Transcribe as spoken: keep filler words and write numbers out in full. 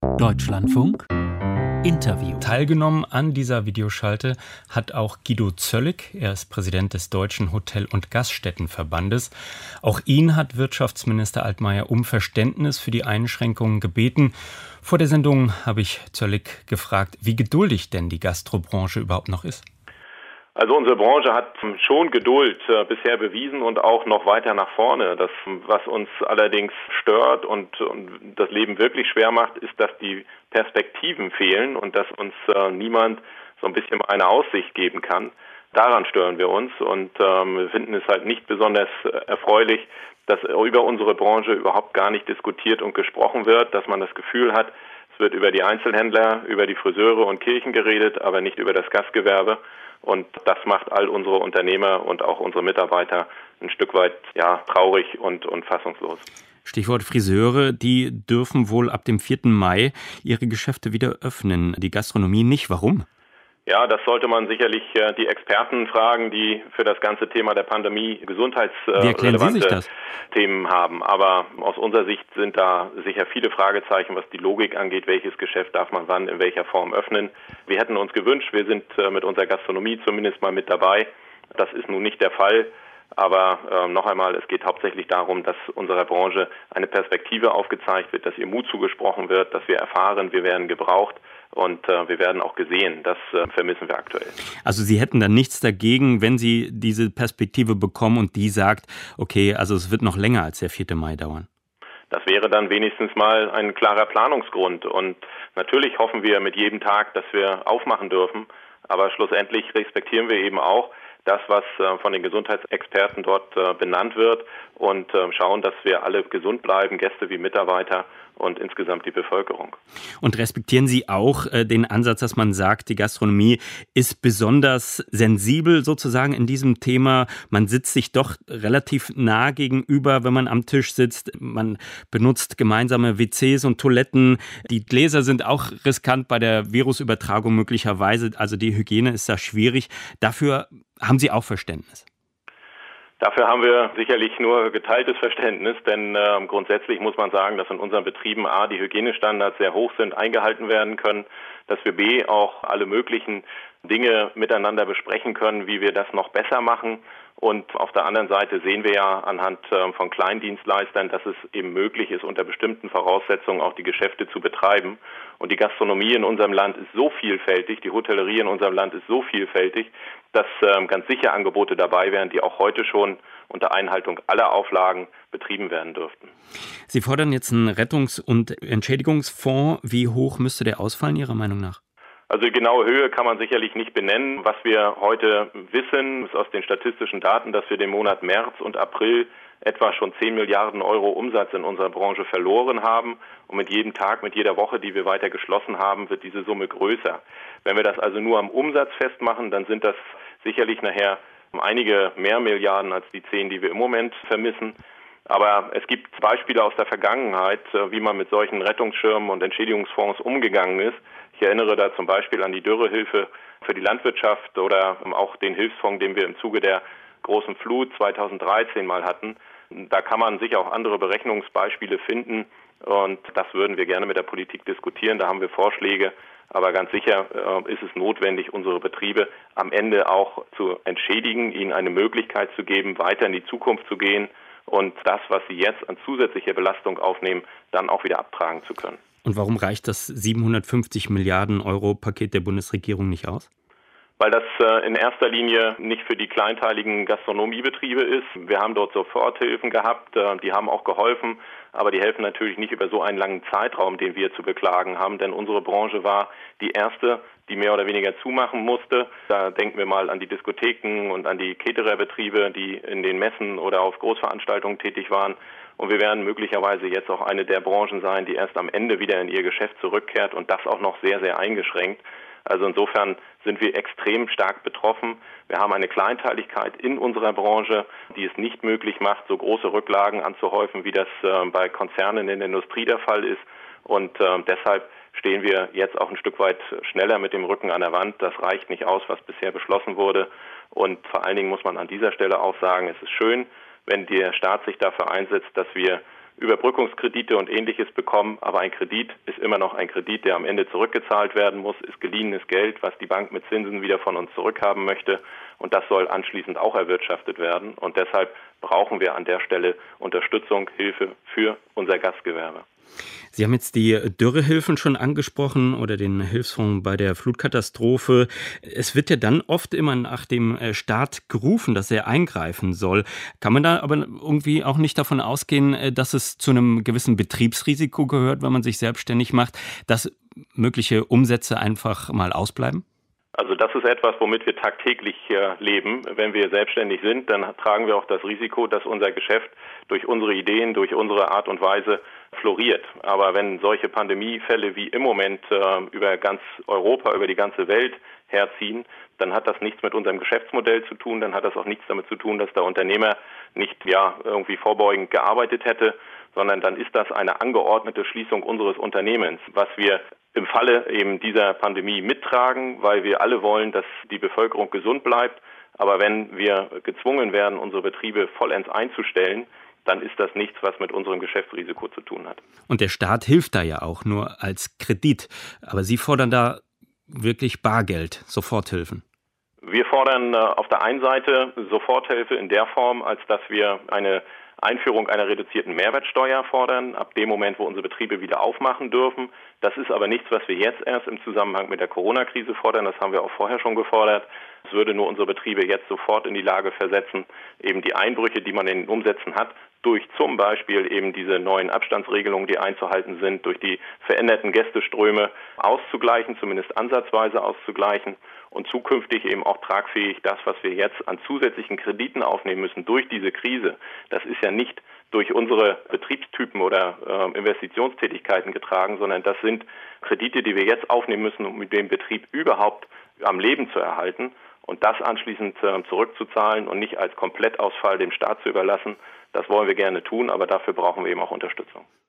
Deutschlandfunk Interview. Teilgenommen an dieser Videoschalte hat auch Guido Zöllig. Er ist Präsident des Deutschen Hotel- und Gaststättenverbandes. Auch ihn hat Wirtschaftsminister Altmaier um Verständnis für die Einschränkungen gebeten. Vor der Sendung habe ich Zöllig gefragt, wie geduldig denn die Gastrobranche überhaupt noch ist. Also unsere Branche hat schon Geduld äh, bisher bewiesen und auch noch weiter nach vorne. Das, was uns allerdings stört und, und das Leben wirklich schwer macht, ist, dass die Perspektiven fehlen und dass uns äh, niemand so ein bisschen eine Aussicht geben kann. Daran stören wir uns und ähm, wir finden es halt nicht besonders erfreulich, dass über unsere Branche überhaupt gar nicht diskutiert und gesprochen wird, dass man das Gefühl hat, es wird über die Einzelhändler, über die Friseure und Kirchen geredet, aber nicht über das Gastgewerbe. Und das macht all unsere Unternehmer und auch unsere Mitarbeiter ein Stück weit ja, traurig und, und fassungslos. Stichwort Friseure, die dürfen wohl ab dem vierten Mai ihre Geschäfte wieder öffnen. Die Gastronomie nicht. Warum? Ja, das sollte man sicherlich äh, die Experten fragen, die für das ganze Thema der Pandemie gesundheitsrelevante äh, Themen haben. Aber aus unserer Sicht sind da sicher viele Fragezeichen, was die Logik angeht, welches Geschäft darf man wann, in welcher Form öffnen. Wir hätten uns gewünscht, wir sind äh, mit unserer Gastronomie zumindest mal mit dabei. Das ist nun nicht der Fall. Aber äh, noch einmal, es geht hauptsächlich darum, dass unserer Branche eine Perspektive aufgezeigt wird, dass ihr Mut zugesprochen wird, dass wir erfahren, wir werden gebraucht. Und äh, wir werden auch gesehen. Das äh, vermissen wir aktuell. Also Sie hätten dann nichts dagegen, wenn Sie diese Perspektive bekommen und die sagt, okay, also es wird noch länger als der vierte Mai dauern. Das wäre dann wenigstens mal ein klarer Planungsgrund. Und natürlich hoffen wir mit jedem Tag, dass wir aufmachen dürfen. Aber schlussendlich respektieren wir eben auch das, was äh, von den Gesundheitsexperten dort äh, benannt wird und äh, schauen, dass wir alle gesund bleiben, Gäste wie Mitarbeiter und insgesamt die Bevölkerung. Und respektieren Sie auch äh, den Ansatz, dass man sagt, die Gastronomie ist besonders sensibel sozusagen in diesem Thema. Man sitzt sich doch relativ nah gegenüber, wenn man am Tisch sitzt. Man benutzt gemeinsame W Cs und Toiletten. Die Gläser sind auch riskant bei der Virusübertragung möglicherweise. Also die Hygiene ist da schwierig. Dafür haben Sie auch Verständnis? Dafür haben wir sicherlich nur geteiltes Verständnis, denn äh, grundsätzlich muss man sagen, dass in unseren Betrieben A, die Hygienestandards sehr hoch sind, eingehalten werden können, dass wir B, auch alle möglichen Dinge miteinander besprechen können, wie wir das noch besser machen. Und auf der anderen Seite sehen wir ja anhand äh, von Kleindienstleistern, dass es eben möglich ist, unter bestimmten Voraussetzungen auch die Geschäfte zu betreiben. Und die Gastronomie in unserem Land ist so vielfältig, die Hotellerie in unserem Land ist so vielfältig, dass äh, ganz sicher Angebote dabei wären, die auch heute schon unter Einhaltung aller Auflagen betrieben werden dürften. Sie fordern jetzt einen Rettungs- und Entschädigungsfonds. Wie hoch müsste der ausfallen, Ihrer Meinung nach? Also die genaue Höhe kann man sicherlich nicht benennen. Was wir heute wissen, ist aus den statistischen Daten, dass wir den Monat März und April etwa schon zehn Milliarden Euro Umsatz in unserer Branche verloren haben. Und mit jedem Tag, mit jeder Woche, die wir weiter geschlossen haben, wird diese Summe größer. Wenn wir das also nur am Umsatz festmachen, dann sind das sicherlich nachher einige mehr Milliarden als die zehn, die wir im Moment vermissen. Aber es gibt Beispiele aus der Vergangenheit, wie man mit solchen Rettungsschirmen und Entschädigungsfonds umgegangen ist. Ich erinnere da zum Beispiel an die Dürrehilfe für die Landwirtschaft oder auch den Hilfsfonds, den wir im Zuge der großen Flut zweitausenddreizehn mal hatten. Da kann man sicher auch andere Berechnungsbeispiele finden und das würden wir gerne mit der Politik diskutieren. Da haben wir Vorschläge, aber ganz sicher äh, ist es notwendig, unsere Betriebe am Ende auch zu entschädigen, ihnen eine Möglichkeit zu geben, weiter in die Zukunft zu gehen und das, was sie jetzt an zusätzlicher Belastung aufnehmen, dann auch wieder abtragen zu können. Und warum reicht das siebenhundertfünfzig Milliarden Euro Paket der Bundesregierung nicht aus? Weil das äh, in erster Linie nicht für die kleinteiligen Gastronomiebetriebe ist. Wir haben dort Soforthilfen gehabt, äh, die haben auch geholfen, aber die helfen natürlich nicht über so einen langen Zeitraum, den wir zu beklagen haben, denn unsere Branche war die erste, die mehr oder weniger zumachen musste. Da denken wir mal an die Diskotheken und an die Catererbetriebe, die in den Messen oder auf Großveranstaltungen tätig waren. Und wir werden möglicherweise jetzt auch eine der Branchen sein, die erst am Ende wieder in ihr Geschäft zurückkehrt und das auch noch sehr, sehr eingeschränkt. Also insofern sind wir extrem stark betroffen. Wir haben eine Kleinteiligkeit in unserer Branche, die es nicht möglich macht, so große Rücklagen anzuhäufen, wie das äh, bei Konzernen in der Industrie der Fall ist. Und äh, deshalb stehen wir jetzt auch ein Stück weit schneller mit dem Rücken an der Wand. Das reicht nicht aus, was bisher beschlossen wurde. Und vor allen Dingen muss man an dieser Stelle auch sagen, es ist schön, wenn der Staat sich dafür einsetzt, dass wir Überbrückungskredite und Ähnliches bekommen, aber ein Kredit ist immer noch ein Kredit, der am Ende zurückgezahlt werden muss, ist geliehenes Geld, was die Bank mit Zinsen wieder von uns zurückhaben möchte, und das soll anschließend auch erwirtschaftet werden, und deshalb brauchen wir an der Stelle Unterstützung, Hilfe für unser Gastgewerbe. Sie haben jetzt die Dürrehilfen schon angesprochen oder den Hilfsfonds bei der Flutkatastrophe. Es wird ja dann oft immer nach dem Staat gerufen, dass er eingreifen soll. Kann man da aber irgendwie auch nicht davon ausgehen, dass es zu einem gewissen Betriebsrisiko gehört, wenn man sich selbstständig macht, dass mögliche Umsätze einfach mal ausbleiben? Also das ist etwas, womit wir tagtäglich leben. Wenn wir selbstständig sind, dann tragen wir auch das Risiko, dass unser Geschäft durch unsere Ideen, durch unsere Art und Weise floriert. Aber wenn solche Pandemiefälle wie im Moment äh, über ganz Europa, über die ganze Welt herziehen, dann hat das nichts mit unserem Geschäftsmodell zu tun, dann hat das auch nichts damit zu tun, dass der Unternehmer nicht ja irgendwie vorbeugend gearbeitet hätte, sondern dann ist das eine angeordnete Schließung unseres Unternehmens, was wir im Falle eben dieser Pandemie mittragen, weil wir alle wollen, dass die Bevölkerung gesund bleibt. Aber wenn wir gezwungen werden, unsere Betriebe vollends einzustellen, dann ist das nichts, was mit unserem Geschäftsrisiko zu tun hat. Und der Staat hilft da ja auch nur als Kredit. Aber Sie fordern da wirklich Bargeld, Soforthilfen. Wir fordern äh, auf der einen Seite Soforthilfe in der Form, als dass wir eine Einführung einer reduzierten Mehrwertsteuer fordern, ab dem Moment, wo unsere Betriebe wieder aufmachen dürfen. Das ist aber nichts, was wir jetzt erst im Zusammenhang mit der Corona-Krise fordern. Das haben wir auch vorher schon gefordert. Es würde nur unsere Betriebe jetzt sofort in die Lage versetzen, eben die Einbrüche, die man in den Umsätzen hat, durch zum Beispiel eben diese neuen Abstandsregelungen, die einzuhalten sind, durch die veränderten Gästeströme auszugleichen, zumindest ansatzweise auszugleichen, und zukünftig eben auch tragfähig das, was wir jetzt an zusätzlichen Krediten aufnehmen müssen durch diese Krise. Das ist ja nicht durch unsere Betriebstypen oder äh, Investitionstätigkeiten getragen, sondern das sind Kredite, die wir jetzt aufnehmen müssen, um den Betrieb überhaupt am Leben zu erhalten und das anschließend äh, zurückzuzahlen und nicht als Komplettausfall dem Staat zu überlassen. Das wollen wir gerne tun, aber dafür brauchen wir eben auch Unterstützung.